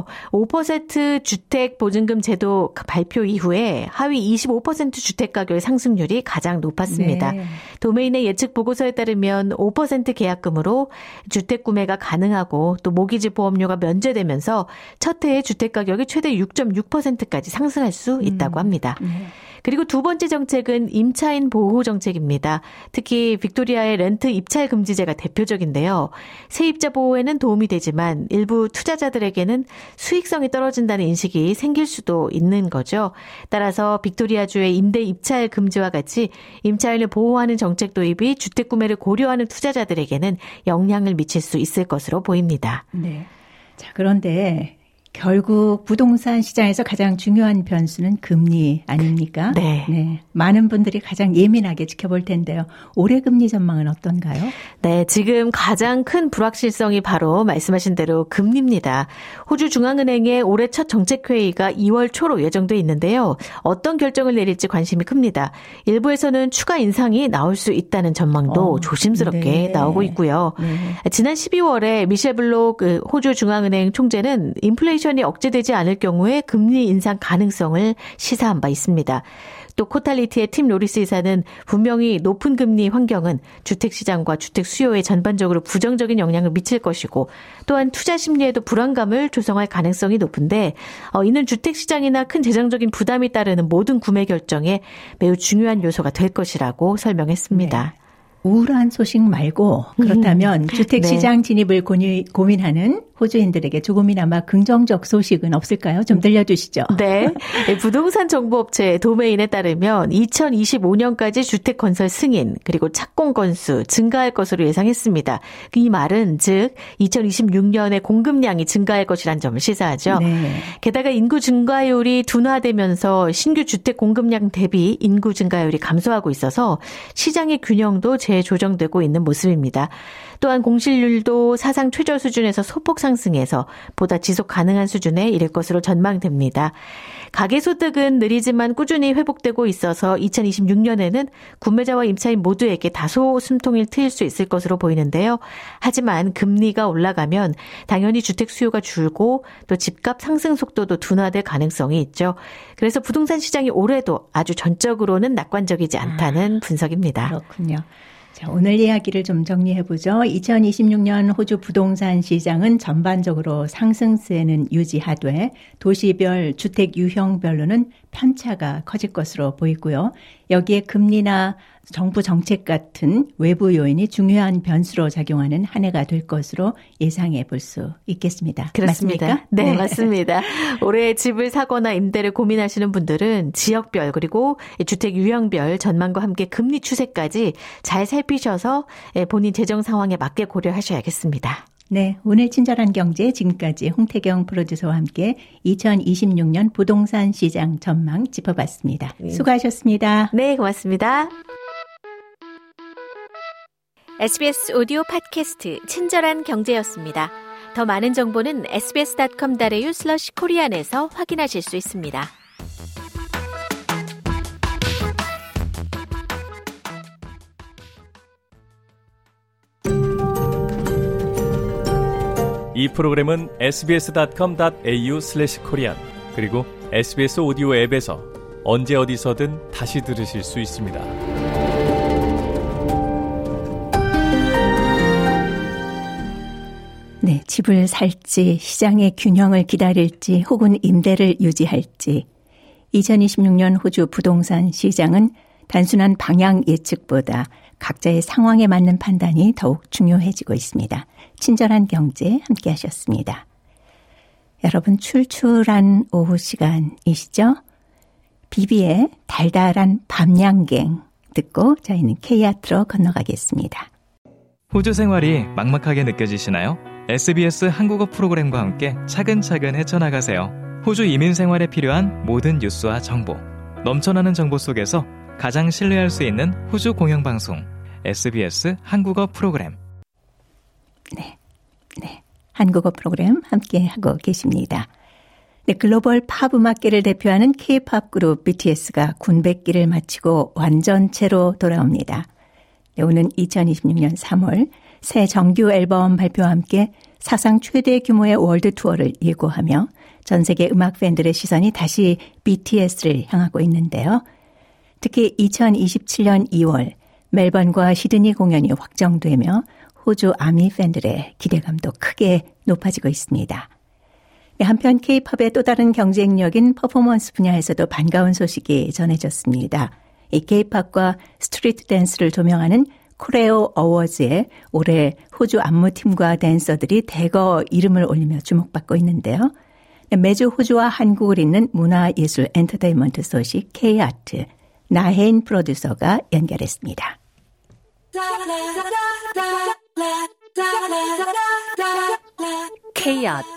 5% 주택 보증금 제도 발표 이후에 하위 25% 주택 가격의 상승률이 가장 높았습니다. 네. 도메인의 예측 보고서에 따르면 5% 계약금으로 주택 구매가 가능하고 또 모기지 보험료가 면제되면서 첫 해의 주택 가격이 최대 6.6%까지 상승할 수 있다고 합니다. 네. 그리고 두 번째 정책은 임차인 보호 정책입니다. 특히 빅토리아의 렌트 입찰 금지제가 대표적인데요. 세입자 보호에는 도움이 되지만 일부 투자자들에게는 수익성이 떨어진다는 인식이 생길 수도 있는 거죠. 따라서 빅토리아주의 임대 입찰 금지와 같이 임차인을 보호하는 정책 도입이 주택 구매를 고려하는 투자자들에게는 영향을 미칠 수 있을 것으로 보입니다. 네. 자, 그런데 결국 부동산 시장에서 가장 중요한 변수는 금리 아닙니까? 네. 네. 많은 분들이 가장 예민하게 지켜볼 텐데요. 올해 금리 전망은 어떤가요? 네, 지금 가장 큰 불확실성이 바로 말씀하신 대로 금리입니다. 호주 중앙은행의 올해 첫 정책회의가 2월 초로 예정돼 있는데요. 어떤 결정을 내릴지 관심이 큽니다. 일부에서는 추가 인상이 나올 수 있다는 전망도 조심스럽게 네. 나오고 있고요. 네. 지난 12월에 미셸 블록 호주 중앙은행 총재는 인플레이션이 억제되지 않을 경우에 금리 인상 가능성을 시사한 바 있습니다. 또 코탈리티의 팀 로리스 이사는 분명히 높은 금리 환경은 주택시장과 주택 수요에 전반적으로 부정적인 영향을 미칠 것이고 또한 투자 심리에도 불안감을 조성할 가능성이 높은데 이는 주택시장이나 큰 재정적인 부담이 따르는 모든 구매 결정에 매우 중요한 요소가 될 것이라고 설명했습니다. 네. 우울한 소식 말고 그렇다면 주택시장 진입을 고민하는 호주인들에게 조금이나마 긍정적 소식은 없을까요? 좀 들려주시죠. 네. 부동산 정보업체 도메인에 따르면 2025년까지 주택 건설 승인 그리고 착공 건수 증가할 것으로 예상했습니다. 이 말은 즉 2026년에 공급량이 증가할 것이란 점을 시사하죠. 네. 게다가 인구 증가율이 둔화되면서 신규 주택 공급량 대비 인구 증가율이 감소하고 있어서 시장의 균형도 재조정되고 있는 모습입니다. 또한 공실률도 사상 최저 수준에서 소폭 상승해서 보다 지속 가능한 수준에 이를 것으로 전망됩니다. 가계소득은 느리지만 꾸준히 회복되고 있어서 2026년에는 구매자와 임차인 모두에게 다소 숨통을 트일 수 있을 것으로 보이는데요. 하지만 금리가 올라가면 당연히 주택 수요가 줄고 또 집값 상승 속도도 둔화될 가능성이 있죠. 그래서 부동산 시장이 올해도 아주 전적으로는 낙관적이지 않다는 분석입니다. 그렇군요. 자, 오늘 이야기를 좀 정리해보죠. 2026년 호주 부동산 시장은 전반적으로 상승세는 유지하되 도시별 주택 유형별로는 편차가 커질 것으로 보이고요. 여기에 금리나 정부 정책 같은 외부 요인이 중요한 변수로 작용하는 한 해가 될 것으로 예상해 볼 수 있겠습니다. 그렇습니까? 맞습니까? 네, 맞습니다. 올해 집을 사거나 임대를 고민하시는 분들은 지역별 그리고 주택 유형별 전망과 함께 금리 추세까지 잘 살피셔서 본인 재정 상황에 맞게 고려하셔야겠습니다. 네, 오늘 친절한 경제 지금까지 홍태경 프로듀서와 함께 2026년 부동산 시장 전망 짚어봤습니다. 수고하셨습니다. 네, 고맙습니다. SBS 오디오 팟캐스트 친절한 경제였습니다. 더 많은 정보는 sbs.com.au/korean에서 확인하실 수 있습니다. 이 프로그램은 sbs.com.au/korean 그리고 SBS 오디오 앱에서 언제 어디서든 다시 들으실 수 있습니다. 네, 집을 살지, 시장의 균형을 기다릴지, 혹은 임대를 유지할지. 2026년 호주 부동산 시장은 단순한 방향 예측보다 각자의 상황에 맞는 판단이 더욱 중요해지고 있습니다. 친절한 경제 함께 하셨습니다. 여러분 출출한 오후 시간이시죠? 비비의 달달한 밤양갱 듣고 저희는 K아트로 건너가겠습니다. 호주 생활이 막막하게 느껴지시나요? SBS 한국어 프로그램과 함께 차근차근 헤쳐나가세요. 호주 이민 생활에 필요한 모든 뉴스와 정보, 넘쳐나는 정보 속에서 가장 신뢰할 수 있는 호주 공영방송 SBS 한국어 프로그램. 네, 한국어 프로그램 함께하고 계십니다. 네, 글로벌 팝 음악계를 대표하는 K-팝 그룹 BTS가 군백기를 마치고 완전체로 돌아옵니다. 네, 오는 2026년 3월 새 정규 앨범 발표와 함께 사상 최대 규모의 월드 투어를 예고하며 전 세계 음악 팬들의 시선이 다시 BTS를 향하고 있는데요. 특히 2027년 2월 멜번과 시드니 공연이 확정되며 호주 아미 팬들의 기대감도 크게 높아지고 있습니다. 한편 K-팝의 또 다른 경쟁력인 퍼포먼스 분야에서도 반가운 소식이 전해졌습니다. 이 K-팝과 스트리트 댄스를 조명하는 코레오 어워즈에 올해 호주 안무팀과 댄서들이 대거 이름을 올리며 주목받고 있는데요. 매주 호주와 한국을 잇는 문화예술 엔터테인먼트 소식 K-아트 나혜인 프로듀서가 연결했습니다. K-아트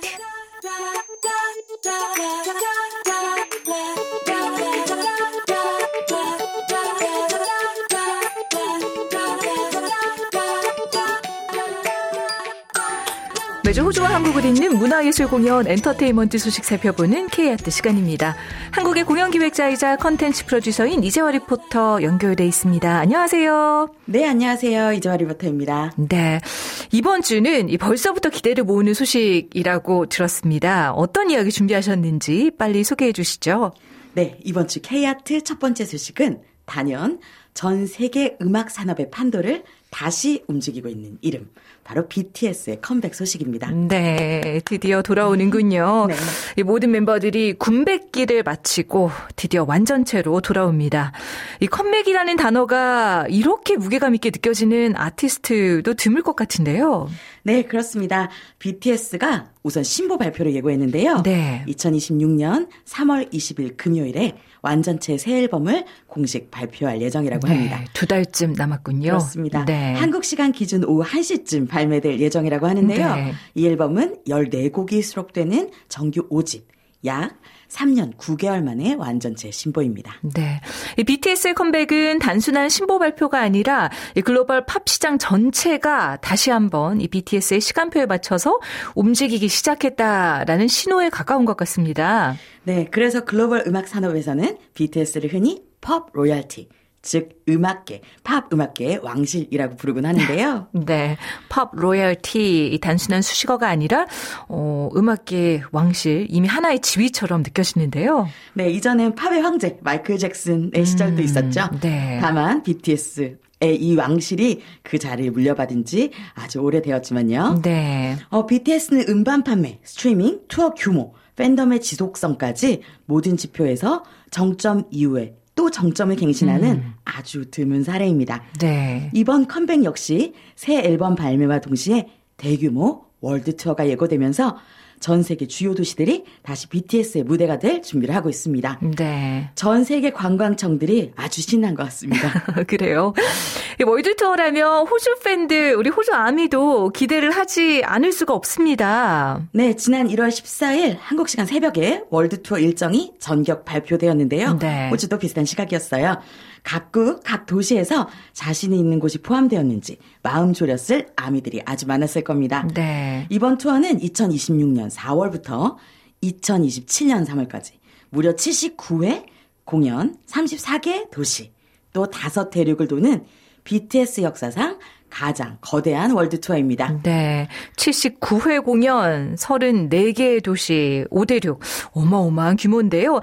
매주 호주와 한국을 잇는 문화예술 공연 엔터테인먼트 소식 살펴보는 K-아트 시간입니다. 한국의 공연기획자이자 컨텐츠 프로듀서인 이재화 리포터 연결돼 있습니다. 안녕하세요. 네, 안녕하세요. 이재화 리포터입니다. 네, 이번 주는 벌써부터 기대를 모으는 소식이라고 들었습니다. 어떤 이야기 준비하셨는지 빨리 소개해 주시죠. 네, 이번 주 K-아트 첫 번째 소식은 단연 전 세계 음악 산업의 판도를 다시 움직이고 있는 이름, 바로 BTS의 컴백 소식입니다. 네, 드디어 돌아오는군요. 네. 이 모든 멤버들이 군백기를 마치고 드디어 완전체로 돌아옵니다. 이 컴백이라는 단어가 이렇게 무게감 있게 느껴지는 아티스트도 드물 것 같은데요. 네, 그렇습니다. BTS가 우선 신보 발표를 예고했는데요. 네. 2026년 3월 20일 금요일에 완전체 새 앨범을 공식 발표할 예정이라고 합니다. 2달쯤 남았군요. 그렇습니다. 네. 한국 시간 기준 오후 1시쯤 발매될 예정이라고 하는데요. 네. 이 앨범은 14곡이 수록되는 정규 5집, 약 3년 9개월 만에 완전체 신보입니다. 네, 이 BTS의 컴백은 단순한 신보 발표가 아니라 이 글로벌 팝 시장 전체가 다시 한번 이 BTS의 시간표에 맞춰서 움직이기 시작했다라는 신호에 가까운 것 같습니다. 네, 그래서 글로벌 음악 산업에서는 BTS를 흔히 팝 로열티, 즉 음악계, 팝 음악계의 왕실이라고 부르곤 하는데요. 네, 팝 로열티 단순한 수식어가 아니라 음악계의 왕실, 이미 하나의 지위처럼 느껴지는데요. 네, 이전엔 팝의 황제 마이클 잭슨의 시절도 있었죠. 네. 다만 BTS의 이 왕실이 그 자리를 물려받은 지 아주 오래되었지만요. 네. BTS는 음반 판매, 스트리밍, 투어 규모, 팬덤의 지속성까지 모든 지표에서 정점 이후에 또 정점을 갱신하는 아주 드문 사례입니다. 네. 이번 컴백 역시 새 앨범 발매와 동시에 대규모 월드 투어가 예고되면서 전 세계 주요 도시들이 다시 BTS의 무대가 될 준비를 하고 있습니다. 네. 전 세계 관광청들이 아주 신난 것 같습니다. 그래요. 월드 투어라면 호주 팬들, 우리 호주 아미도 기대를 하지 않을 수가 없습니다. 네, 지난 1월 14일 한국 시간 새벽에 월드 투어 일정이 전격 발표되었는데요. 네. 호주도 비슷한 시각이었어요. 각 도시에서 자신이 있는 곳이 포함되었는지 마음 졸였을 아미들이 아주 많았을 겁니다. 네. 이번 투어는 2026년 4월부터 2027년 3월까지 무려 79회 공연 34개 도시 또 5대륙을 도는 BTS 역사상 가장 거대한 월드 투어입니다. 네. 79회 공연, 34개의 도시, 5대륙. 어마어마한 규모인데요.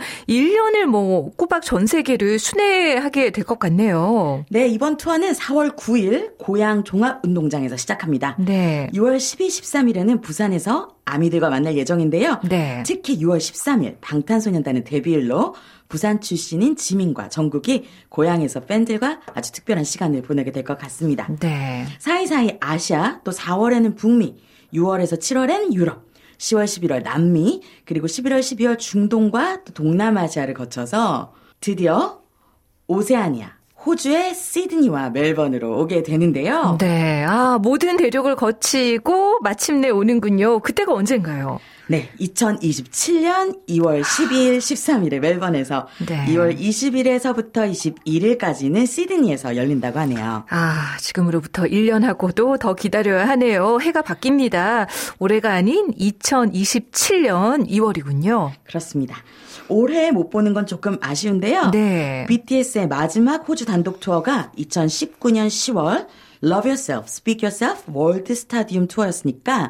1년을 꼬박 전 세계를 순회하게 될 것 같네요. 네, 이번 투어는 4월 9일 고양 종합운동장에서 시작합니다. 네. 6월 12, 13일에는 부산에서 아미들과 만날 예정인데요. 네. 특히 6월 13일 방탄소년단의 데뷔일로 부산 출신인 지민과 정국이 고향에서 팬들과 아주 특별한 시간을 보내게 될 것 같습니다. 네. 사이사이 아시아, 또 4월에는 북미, 6월에서 7월에는 유럽, 10월, 11월 남미, 그리고 11월, 12월 중동과 또 동남아시아를 거쳐서 드디어 오세아니아, 호주의 시드니와 멜번으로 오게 되는데요. 네, 모든 대륙을 거치고 마침내 오는군요. 그때가 언젠가요? 네, 2027년 2월 12일, 13일에 멜번에서 2월 20일에서부터 21일까지는 시드니에서 열린다고 하네요. 지금으로부터 1년하고도 더 기다려야 하네요. 해가 바뀝니다. 올해가 아닌 2027년 2월이군요. 그렇습니다. 올해 못 보는 건 조금 아쉬운데요. 네. BTS의 마지막 호주 단독 투어가 2019년 10월 Love Yourself, Speak Yourself 월드 스타디움 투어였으니까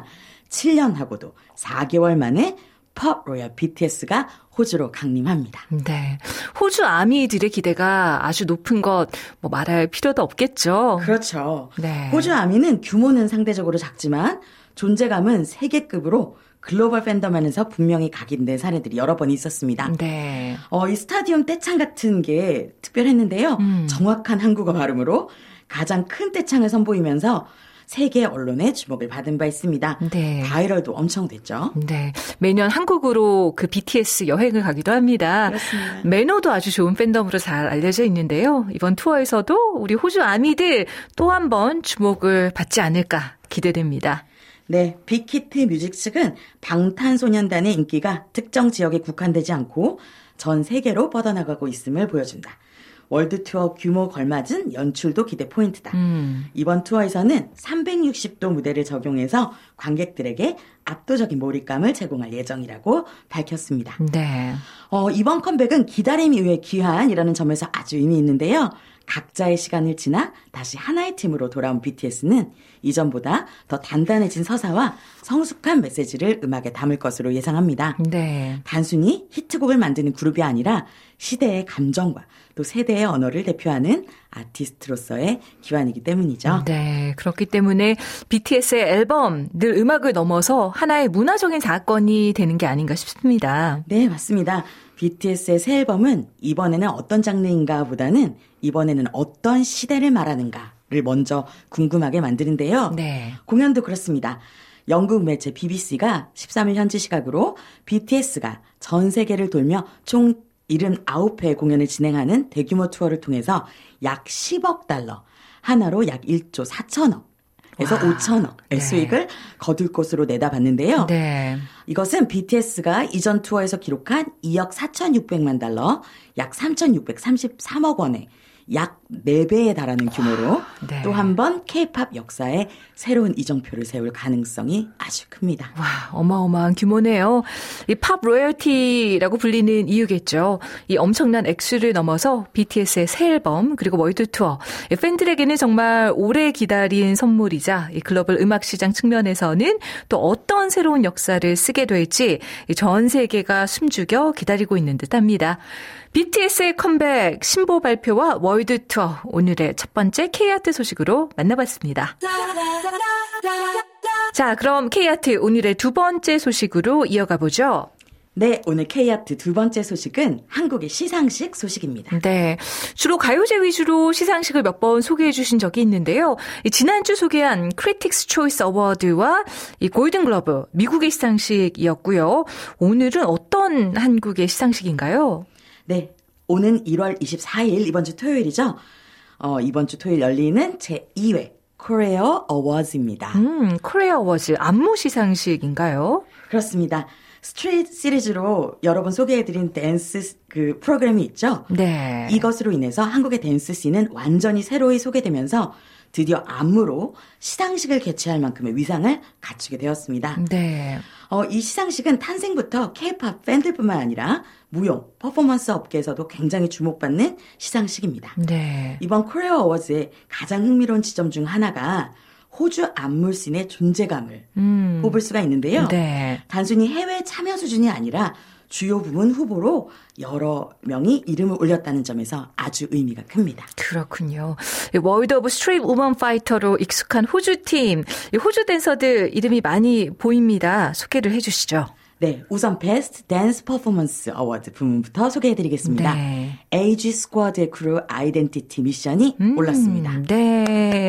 7년하고도 4개월 만에 팝 로얄 BTS가 호주로 강림합니다. 네, 호주 아미들의 기대가 아주 높은 것 말할 필요도 없겠죠. 그렇죠. 네. 호주 아미는 규모는 상대적으로 작지만 존재감은 세계급으로 글로벌 팬덤 안에서 분명히 각인된 사례들이 여러 번 있었습니다. 네. 이 스타디움 떼창 같은 게 특별했는데요. 정확한 한국어 발음으로 가장 큰 떼창을 선보이면서 세계 언론의 주목을 받은 바 있습니다. 네. 바이럴도 엄청 됐죠. 네. 매년 한국으로 그 BTS 여행을 가기도 합니다. 그렇습니다. 매너도 아주 좋은 팬덤으로 잘 알려져 있는데요. 이번 투어에서도 우리 호주 아미들 또 한 번 주목을 받지 않을까 기대됩니다. 네, 빅히트 뮤직 측은 방탄소년단의 인기가 특정 지역에 국한되지 않고 전 세계로 뻗어나가고 있음을 보여준다. 월드 투어 규모 걸맞은 연출도 기대 포인트다. 이번 투어에서는 360도 무대를 적용해서 관객들에게 압도적인 몰입감을 제공할 예정이라고 밝혔습니다. 네. 이번 컴백은 기다림이 왜 귀한이라는 점에서 아주 의미 있는데요. 각자의 시간을 지나 다시 하나의 팀으로 돌아온 BTS는 이전보다 더 단단해진 서사와 성숙한 메시지를 음악에 담을 것으로 예상합니다. 네. 단순히 히트곡을 만드는 그룹이 아니라 시대의 감정과 또 세대의 언어를 대표하는 아티스트로서의 기환이기 때문이죠. 네, 그렇기 때문에 BTS의 앨범 늘 음악을 넘어서 하나의 문화적인 사건이 되는 게 아닌가 싶습니다. 네, 맞습니다. BTS의 새 앨범은 이번에는 어떤 장르인가 보다는 이번에는 어떤 시대를 말하는가를 먼저 궁금하게 만드는데요. 네. 공연도 그렇습니다. 영국 매체 BBC가 13일 현지 시각으로 BTS가 전 세계를 돌며 총 79회 공연을 진행하는 대규모 투어를 통해서 약 10억 달러, 하나로 약 1조 4천억. 에서 5천억의 수익을 거둘 것으로 내다봤는데요. 네. 이것은 BTS가 이전 투어에서 기록한 2억 4,600만 달러, 약 3,633억 원의 약 4배에 달하는 규모로 네. 또 한 번 K-팝 역사에 새로운 이정표를 세울 가능성이 아주 큽니다. 와, 어마어마한 규모네요. 이 팝 로열티라고 불리는 이유겠죠. 이 엄청난 액수를 넘어서 BTS의 새 앨범 그리고 월드 투어. 팬들에게는 정말 오래 기다린 선물이자 이 글로벌 음악 시장 측면에서는 또 어떤 새로운 역사를 쓰게 될지 전 세계가 숨죽여 기다리고 있는 듯합니다. BTS의 컴백 신보 발표와 월드 투어 오늘의 첫 번째 K아트 소식으로 만나봤습니다. 자, 그럼 K아트 오늘의 두 번째 소식으로 이어가 보죠. 네, 오늘 K아트 두 번째 소식은 한국의 시상식 소식입니다. 네, 주로 가요제 위주로 시상식을 몇 번 소개해 주신 적이 있는데요. 지난주 소개한 크리틱스 초이스 어워드와 이 골든글러브 미국의 시상식이었고요. 오늘은 어떤 한국의 시상식인가요? 네, 오는 1월 24일 이번 주 토요일이죠. 이번 주 토요일 열리는 제2회 코리아 어워즈입니다. 코리아 어워즈 안무 시상식인가요? 그렇습니다. 스트리트 시리즈로 여러 번 소개해드린 댄스 그 프로그램이 있죠. 네. 이것으로 인해서 한국의 댄스 씬은 완전히 새로이 소개되면서 드디어 안무로 시상식을 개최할 만큼의 위상을 갖추게 되었습니다. 네. 이 시상식은 탄생부터 K-팝 팬들뿐만 아니라 무용, 퍼포먼스 업계에서도 굉장히 주목받는 시상식입니다. 네. 이번 코리아 어워즈의 가장 흥미로운 지점 중 하나가 호주 안무씬의 존재감을 뽑을 수가 있는데요. 네. 단순히 해외 참여 수준이 아니라 주요 부문 후보로 여러 명이 이름을 올렸다는 점에서 아주 의미가 큽니다. 그렇군요. 월드 오브 스트릿 우먼 파이터로 익숙한 호주팀, 호주 댄서들 이름이 많이 보입니다. 소개를 해 주시죠. 네, 우선 베스트 댄스 퍼포먼스 어워드 부문부터 소개해드리겠습니다. 네. AG 스쿼드의 크루 아이덴티티 미션이 올랐습니다. 네,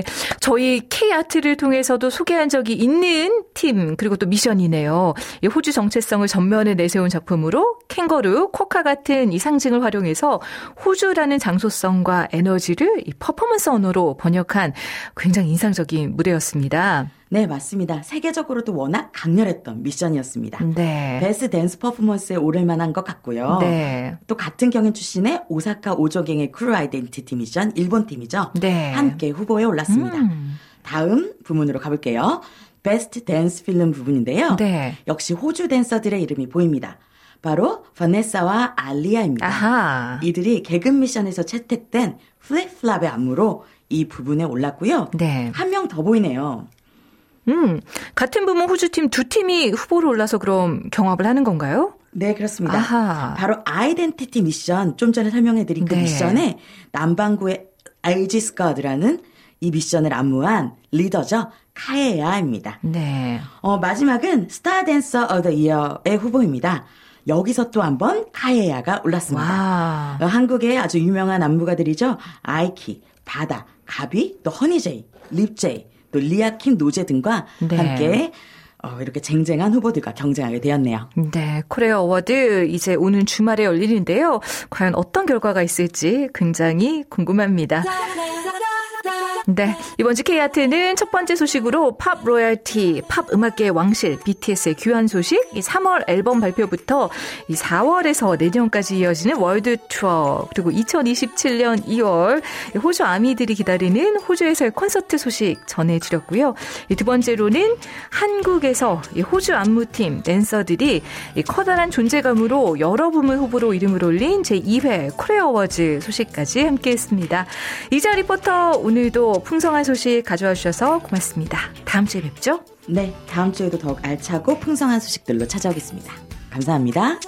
저희 K아트를 통해서도 소개한 적이 있는 팀 그리고 또 미션이네요. 이 호주 정체성을 전면에 내세운 작품으로 캥거루, 쿼카 같은 이 상징을 활용해서 호주라는 장소성과 에너지를 이 퍼포먼스 언어로 번역한 굉장히 인상적인 무대였습니다. 네, 맞습니다. 세계적으로도 워낙 강렬했던 미션이었습니다. 네. 베스트 댄스 퍼포먼스에 오를 만한 것 같고요. 네. 또 같은 경연 출신의 오사카 오조갱의 크루 아이덴티티 미션 일본 팀이죠. 네. 함께 후보에 올랐습니다. 다음 부문으로 가볼게요. 베스트 댄스 필름 부분인데요. 네. 역시 호주 댄서들의 이름이 보입니다. 바로 바네사와 알리아입니다. 아하. 이들이 개근 미션에서 채택된 플립플랍의 안무로 이 부분에 올랐고요. 네. 한 명 더 보이네요. 같은 부문 호주팀 두 팀이 후보로 올라서 그럼 경합을 하는 건가요? 네, 그렇습니다. 아하. 바로 아이덴티티 미션, 좀 전에 설명해드린 그 네. 미션에 남반구의 알지 스쿼드라는 이 미션을 안무한 리더죠. 카에야입니다. 네. 마지막은 스타 댄서 오브 더 이어의 후보입니다. 여기서 또 한번 카에야가 올랐습니다. 한국의 아주 유명한 안무가들이죠. 아이키, 바다, 가비, 또 허니제이, 립제이, 또 리아킴, 노제 등과 네. 함께 이렇게 쟁쟁한 후보들과 경쟁하게 되었네요. 네, 코리아 어워드 이제 오는 주말에 열리는데요. 과연 어떤 결과가 있을지 굉장히 궁금합니다. 네, 이번 주 K아트는 첫 번째 소식으로 팝 로열티, 팝 음악계의 왕실 BTS의 귀환 소식, 이 3월 앨범 발표부터 이 4월에서 내년까지 이어지는 월드 투어, 그리고 2027년 2월 호주 아미들이 기다리는 호주에서의 콘서트 소식 전해드렸고요. 두 번째로는 한국에서 이 호주 안무팀 댄서들이 이 커다란 존재감으로 여러 부문 후보로 이름을 올린 제2회 코리아 어워즈 소식까지 함께했습니다. 이자 리포터 오늘도 풍성한 소식 가져와 주셔서 고맙습니다. 다음 주에 뵙죠? 네, 다음 주에도 더욱 알차고 풍성한 소식들로 찾아오겠습니다. 감사합니다.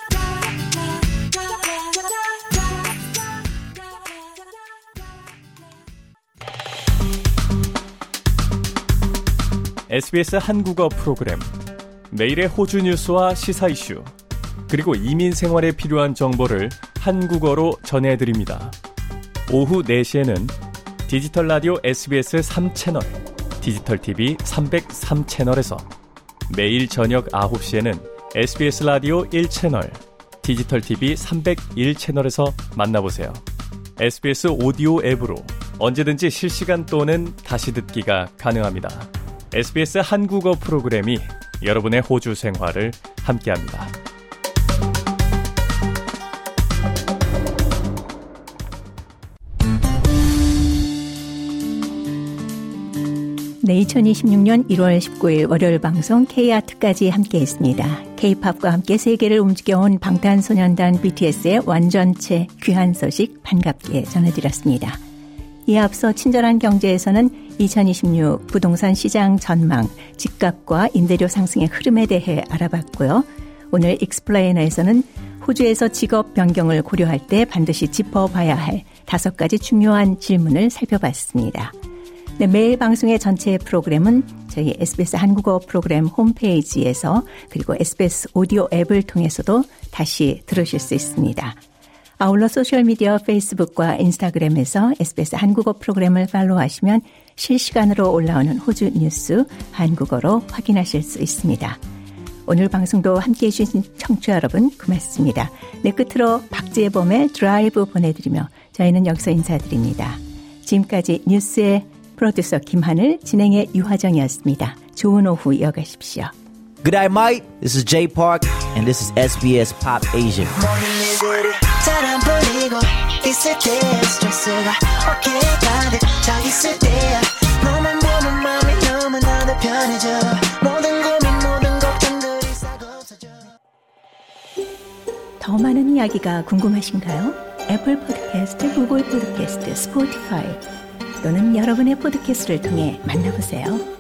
SBS 한국어 프로그램 매일의 호주 뉴스와 시사 이슈 그리고 이민 생활에 필요한 정보를 한국어로 전해드립니다. 오후 4시에는 디지털 라디오 SBS 3채널, 디지털 TV 303채널에서 매일 저녁 9시에는 SBS 라디오 1채널, 디지털 TV 301채널에서 만나보세요. SBS 오디오 앱으로 언제든지 실시간 또는 다시 듣기가 가능합니다. SBS 한국어 프로그램이 여러분의 호주 생활을 함께합니다. 네, 2026년 1월 19일 월요일 방송 K아트까지 함께했습니다. K-팝과 함께 세계를 움직여온 방탄소년단 BTS의 완전체 귀환 소식 반갑게 전해드렸습니다. 이에 앞서 친절한 경제에서는 2026 부동산 시장 전망, 집값과 임대료 상승의 흐름에 대해 알아봤고요. 오늘 익스플레이너에서는 호주에서 직업 변경을 고려할 때 반드시 짚어봐야 할 5가지 중요한 질문을 살펴봤습니다. 네, 매일 방송의 전체 프로그램은 저희 SBS 한국어 프로그램 홈페이지에서 그리고 SBS 오디오 앱을 통해서도 다시 들으실 수 있습니다. 아울러 소셜미디어 페이스북과 인스타그램에서 SBS 한국어 프로그램을 팔로우하시면 실시간으로 올라오는 호주 뉴스 한국어로 확인하실 수 있습니다. 오늘 방송도 함께해 주신 청취자 여러분 고맙습니다. 네, 끝으로 박재범의 드라이브 보내드리며 저희는 여기서 인사드립니다. 지금까지 뉴스의 프로듀서 김하늘, 진행의 유화정이었습니다. 좋은 오후 이어가십시오. Good day, mate. This is Jay Park, and this is SBS Pop Asia. 더 많은 이야기가 궁금하신가요? 애플 팟캐스트, 구글 팟캐스트, 스포티파이 또는 여러분의 팟캐스트를 통해 만나보세요.